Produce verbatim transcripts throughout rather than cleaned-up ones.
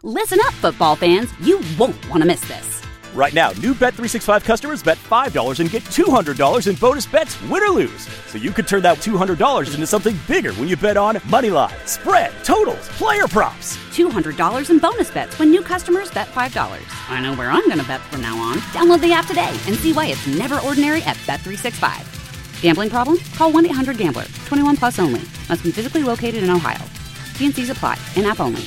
Listen up, football fans. You won't want to miss this. Right now, new Bet three sixty-five customers bet five dollars and get two hundred dollars in bonus bets, win or lose. So you could turn that two hundred dollars into something bigger when you bet on money line, spread, totals, player props. two hundred dollars in bonus bets when new customers bet five dollars. I know where I'm going to bet from now on. Download the app today and see why it's never ordinary at Bet three sixty-five. Gambling problem? Call one eight hundred gambler. twenty-one plus only. Must be physically located in Ohio. T and C's apply. In-app only.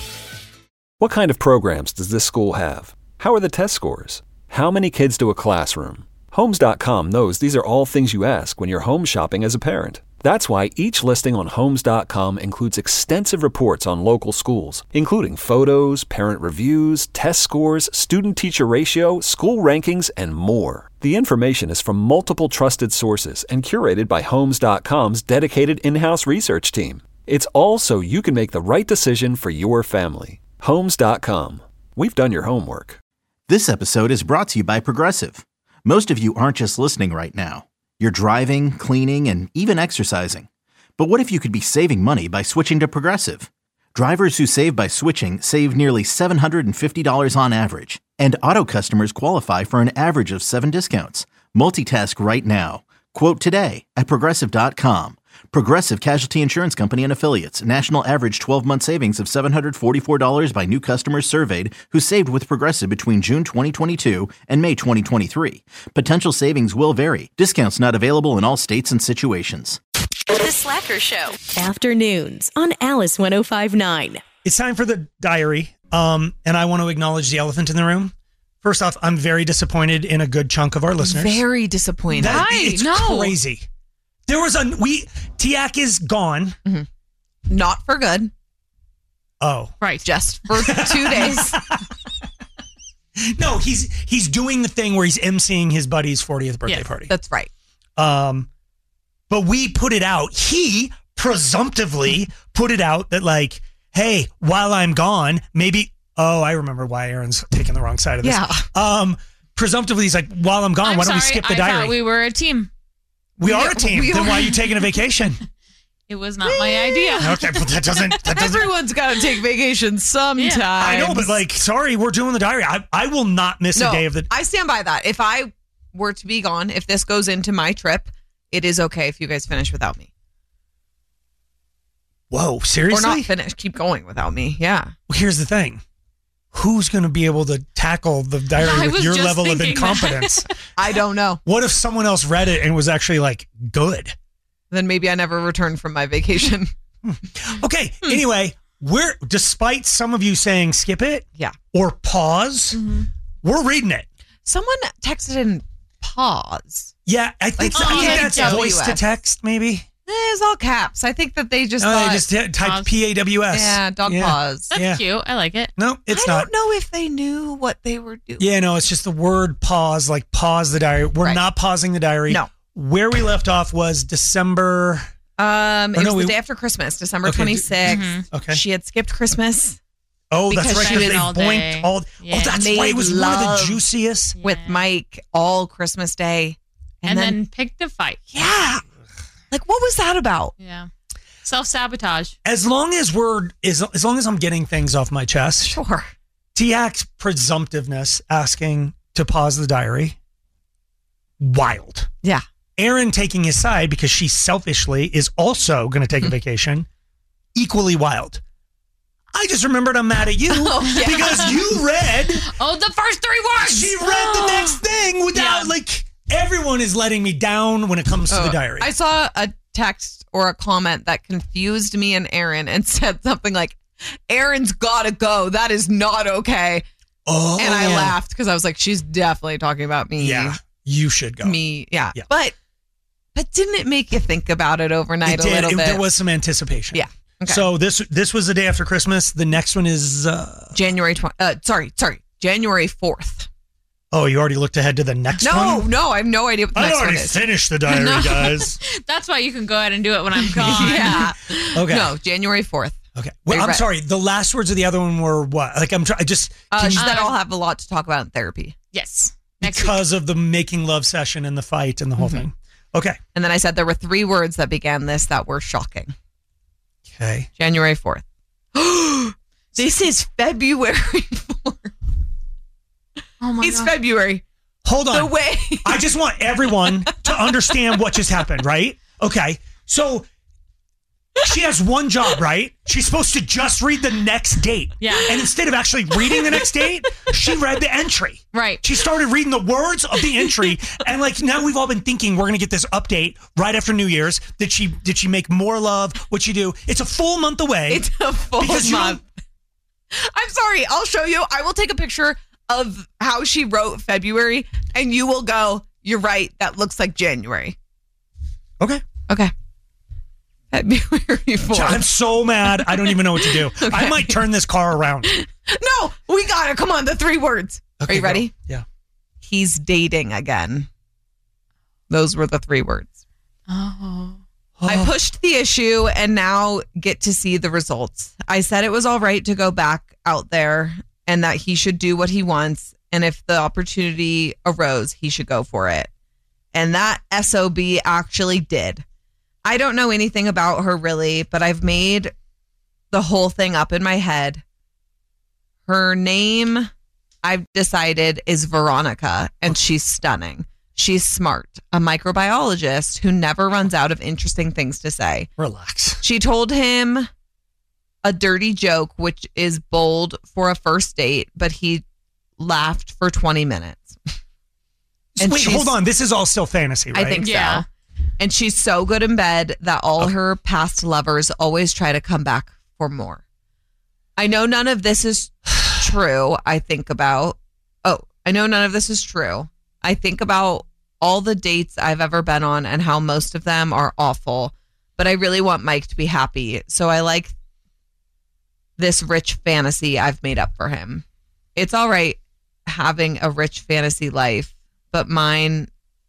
What kind of programs does this school have? How are the test scores? How many kids do a classroom? Homes dot com knows these are all things you ask when you're home shopping as a parent. That's why each listing on Homes dot com includes extensive reports on local schools, including photos, parent reviews, test scores, student-teacher ratio, school rankings, and more. The information is from multiple trusted sources and curated by Homes dot com's dedicated in-house research team. It's all so you can make the right decision for your family. Homes dot com. We've done your homework. This episode is brought to you by Progressive. Most of you aren't just listening right now. You're driving, cleaning, and even exercising. But what if you could be saving money by switching to Progressive? Drivers who save by switching save nearly seven hundred fifty dollars on average. And auto customers qualify for an average of seven discounts. Multitask right now. Quote today at Progressive dot com. Progressive Casualty Insurance Company and Affiliates. National average twelve-month savings of seven hundred forty-four dollars by new customers surveyed who saved with Progressive between June twenty twenty-two and May twenty twenty-three. Potential savings will vary. Discounts not available in all states and situations. The Slacker Show. Afternoons on Alice one oh five point nine. It's time for the diary, um, and I want to acknowledge the elephant in the room. First off, I'm very disappointed in a good chunk of our listeners. Very disappointed. That, Why? it's No. crazy. There was a we Tiak is gone. Mm-hmm. Not for good. Oh, right. Just for two days. No, he's he's doing the thing where he's emceeing his buddy's fortieth birthday Yes, party. That's right. Um, but we put it out. He presumptively put it out that like, hey, while I'm gone, maybe. Oh, I remember why Aaron's taking the wrong side of this. Yeah. Um, presumptively, he's like, while I'm gone, I'm why don't we sorry, skip the I diary? thought we were a team. We are a team. We Then are. why are you taking a vacation? It was not my idea. Okay, but that doesn't. That doesn't. Everyone's got to take vacation sometime. I know, but like, sorry, we're doing the diary. I, I will not miss no, a day of the. I stand by that. If I were to be gone, if this goes into my trip, it is okay if you guys finish without me. Whoa, seriously? Or not finish. Keep going without me. Yeah. Well, here's the thing. Who's going to be able to tackle the diary I with was your just level of thinking incompetence? I don't know. What if someone else read it and was actually like good? Then maybe I never return from my vacation. Okay. Anyway, we're despite some of you saying skip it, Yeah. or pause, Mm-hmm. we're reading it. Someone texted in pause. Yeah, I think, Like, I think oh, that's W S. voice to text, maybe. Eh, it's all caps. I think that they just No, thought, they just t- typed P A W S. yeah, dog Yeah. pause. That's Yeah. cute. I like it. No, it's I not. don't know if they knew what they were doing. Yeah, no, it's just the word pause, like pause the diary. We're Right. not pausing the diary. No. Where we left off was December. Um, Or it no, was we- the day after Christmas, December Okay, twenty-sixth. Mhm. Okay. She had skipped Christmas Oh, because that's right. she Because was they all boinked day. all. Yeah. Oh, that's why it was Made one of love. the juiciest. with Yeah. Mike all Christmas Day. And, then, picked a fight. yeah. Like, what was that about? Yeah. Self-sabotage. As long as we're as, as long as I'm getting things off my chest. Sure. Tiak's presumptiveness asking to pause the diary. Wild. Yeah. Aaron taking his side because she selfishly is also going to take a vacation. Equally wild. I just remembered I'm mad at you Oh, yeah. because you read. Oh, the first three words. She read the next thing without Yeah. like everyone is letting me down when it comes to the Oh, diary. I saw a text or a comment that confused me and Aaron and said something like, Aaron's got to go. That is not okay. oh, And I laughed because I was like, she's definitely talking about me. Yeah, you should go. Me. Yeah. Yeah. But but didn't it make you think about it overnight It a did. little It- bit? There was some anticipation. Yeah. Okay. So this this was the day after Christmas. The next one is. Uh, January twentieth. Uh, sorry, sorry. January fourth. oh, you already looked ahead to the next No, one. no, I have no idea what the I next one already is. finished the diary, No. guys. That's why you can go ahead and do it when I'm gone. Yeah. Okay. No, January fourth. Okay. Well, Are you I'm ready? sorry. The last words of the other one were what? Like I'm trying. I just Uh, can she you, said Um, I'll have a lot to talk about in therapy. Yes. Next week. because of the making love session and the fight and the whole Mm-hmm. thing. Okay. And then I said there were three words that began this that were shocking. Okay. January fourth. This is February fourth. Oh my It's God. February. Hold on. The way. I just want everyone to understand what just happened, right? Okay. So she has one job, right? She's supposed to just read the next date. Yeah. And instead of actually reading the next date, she read the entry. Right. She started reading the words of the entry. And like now we've all been thinking we're gonna get this update right after New Year's. Did she did she make more love? What'd she do? It's a full month away. It's a full Because you month. I'm sorry. I'll show you. I will take a picture of how she wrote February, and you will go, you're right. That looks like January. Okay. Okay. February fourth. I'm so mad. I don't even know what to do. Okay. I might turn this car around. No, we got it. Come on. The three words. Okay, Are you ready? go. Yeah. He's dating again. Those were the three words. Oh. I pushed the issue and now get to see the results. I said it was all right to go back out there and that he should do what he wants. And if the opportunity arose, he should go for it. And that S O B actually did. I don't know anything about her really, but I've made the whole thing up in my head. Her name, I've decided, is Veronica, and she's stunning. She's smart, a microbiologist who never runs out of interesting things to say. Relax. She told him a dirty joke, which is bold for a first date, but he laughed for twenty minutes. So wait, hold on. This is all still fantasy, right? I think Yeah. so. And she's so good in bed that all her past lovers always try to come back for more. I know none of this is true. I think about, oh, I know none of this is true. I think about all the dates I've ever been on and how most of them are awful, but I really want Mike to be happy. So I like this rich fantasy I've made up for him. It's all right having a rich fantasy life, but mine,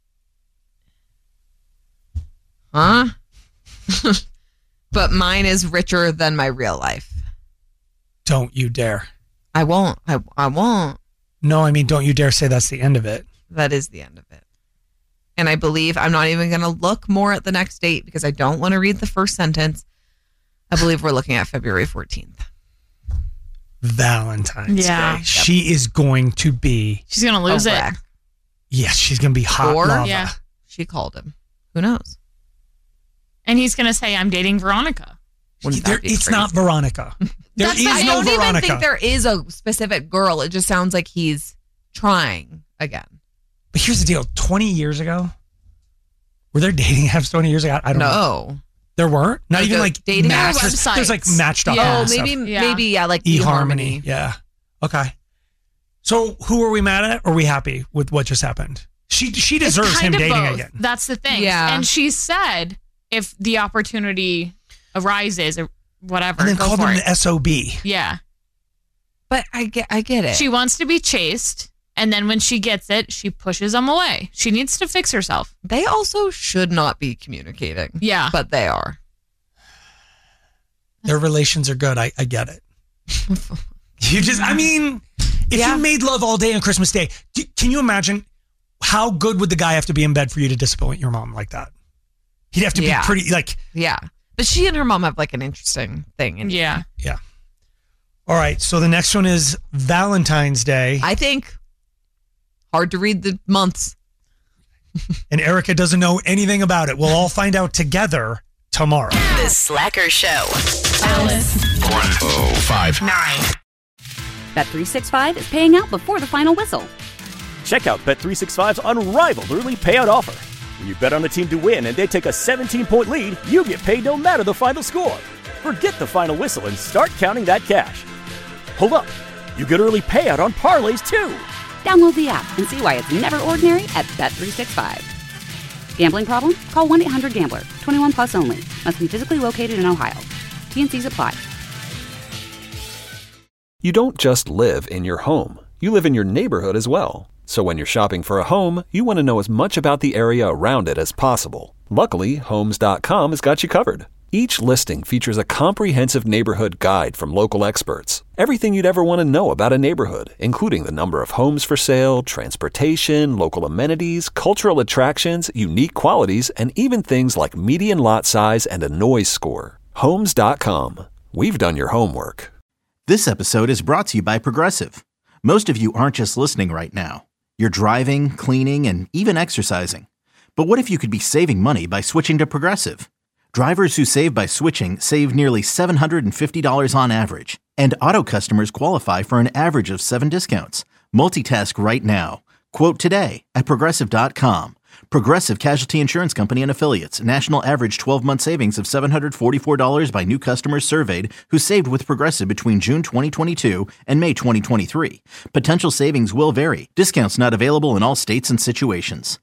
huh? But mine is richer than my real life. Don't you dare. I won't. I, I won't. No, I mean, don't you dare say that's the end of it. That is the end of it. And I believe I'm not even going to look more at the next date because I don't want to read the first sentence. I believe we're looking at February fourteenth. Valentine's Yeah. Day. She is going to be, She's going to lose A it. wreck. yes, she's going to be hot Or- lava. Yeah. She called him. Who knows? And he's going to say, I'm dating Veronica. Wouldn't that There- be it's crazy? not Veronica. There That's is not- I no don't even Veronica. think there is a specific girl. It just sounds like he's trying again. But here's the deal. twenty years ago, were there dating apps twenty years ago? I don't know. No. There weren't? Not Like even a like dating match. websites. There's like match dot com. Yeah. Oh, and stuff. maybe, Yeah. maybe, yeah, like eHarmony. eHarmony. Yeah. Okay. So who are we mad at? Or are we happy with what just happened? She she It's deserves him kind of dating both. again. That's the thing. Yeah. And she said, if the opportunity arises or whatever, And then go called for him it. the S O B. Yeah. But I get, I get it. She wants to be chased. And then when she gets it, she pushes him away. She needs to fix herself. They also should not be communicating. Yeah. But they are. Their relations are good. I, I get it. You just, I mean, if Yeah. you made love all day on Christmas Day, d- can you imagine how good would the guy have to be in bed for you to disappoint your mom like that? He'd have to Yeah. be pretty, like, Yeah. But she and her mom have like an interesting thing. And Yeah. yeah. All right. So the next one is Valentine's Day. I think hard to read the months. And Erica doesn't know anything about it. We'll all find out together tomorrow. The Slacker Show. Bet three sixty-five is paying out before the final whistle. Check out Bet three sixty-five's unrivaled early payout offer. When you bet on a team to win and they take a seventeen-point lead, you get paid no matter the final score. Forget the final whistle and start counting that cash. Hold up. You get early payout on parlays too. Download the app and see why it's never ordinary at Bet three sixty-five. Gambling problem? Call one eight hundred gambler. twenty-one plus only. Must be physically located in Ohio. T and Cs apply. You don't just live in your home. You live in your neighborhood as well. So when you're shopping for a home, you want to know as much about the area around it as possible. Luckily, Homes dot com has got you covered. Each listing features a comprehensive neighborhood guide from local experts. Everything you'd ever want to know about a neighborhood, including the number of homes for sale, transportation, local amenities, cultural attractions, unique qualities, and even things like median lot size and a noise score. Homes dot com. We've done your homework. This episode is brought to you by Progressive. Most of you aren't just listening right now. You're driving, cleaning, and even exercising. But what if you could be saving money by switching to Progressive? Drivers who save by switching save nearly seven hundred fifty dollars on average. And auto customers qualify for an average of seven discounts. Multitask right now. Quote today at Progressive dot com. Progressive Casualty Insurance Company and Affiliates. National average twelve-month savings of seven hundred forty-four dollars by new customers surveyed who saved with Progressive between June twenty twenty-two and May twenty twenty-three. Potential savings will vary. Discounts not available in all states and situations.